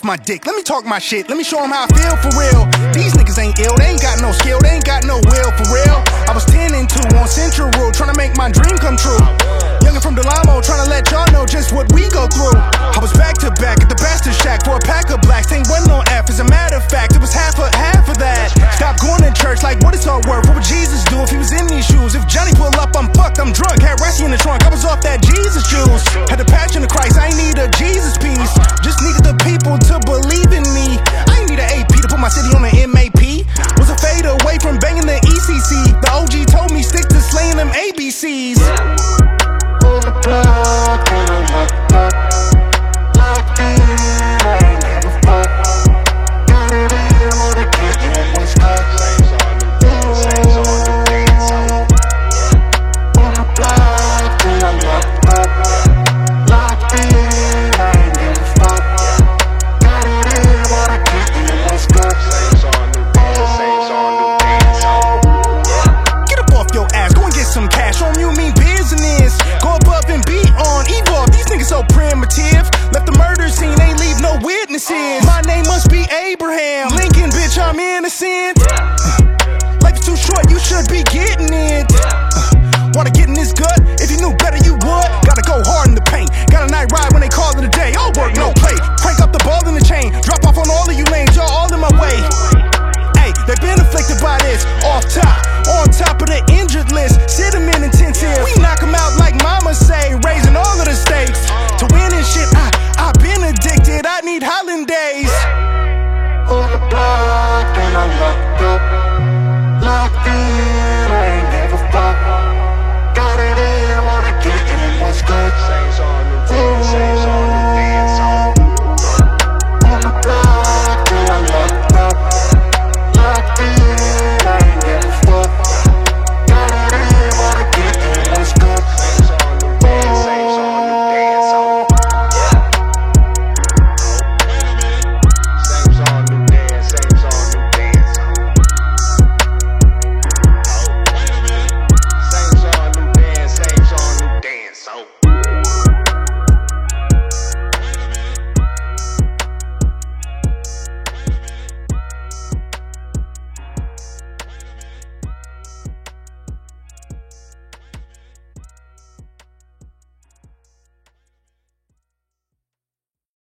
my dick. Let me talk my shit. Let me show them how I feel for real. These niggas ain't ill. They ain't got no skill. They ain't got no will for real. I was 10 and 2 on Central Road, trying to make my dream come true. Youngin' from Delamo, trying to let y'all know just what we go through. I was back to back at the Bastard Shack for a pack of blacks. Ain't wasn't no F. As a matter of fact, it was half of that. Stop going to church like what it's all worth. What would Jesus do if he was in these shoes? If Johnny pull up, I'm fucked, I'm drunk. Had Ressie in the trunk, I was off that Jesus juice. Had the passion of Christ, I ain't need a Jesus piece. Just needed the people to believe in me. I ain't need an AP to put my city on the MAP. Was a fade away from banging the ECC. The OG told me stick to slaying them ABCs. On the block and I'm locked up. Locked in, I ain't never fucked. Got it in with a kiss in my spot. On the block and I'm locked up. Locked in, I ain't never fucked. Got it in with a kiss in my spot. Get up off your ass, go and get some cash. Show 'em you mean business. Go above and be on Evolve. These niggas so primitive. Left the murder scene, ain't leave no witnesses. My name must be Abraham Lincoln, bitch, I'm innocent. Life is too short, you should be getting it. Wanna get in this gut? If you knew better, you would. Gotta go hard in the paint. Got a night ride when they call it a day. All work, no play. Crank up the ball in the chain. Drop off on all of you lanes, y'all all in my way. Hey, they been afflicted by this. Off top, on top of the injured list. Sit 'em in intensive. We knock 'em out like mama say, raising all of the stakes. To win and shit, I've been addicted. I need hollandaise. On the block and I'm locked up.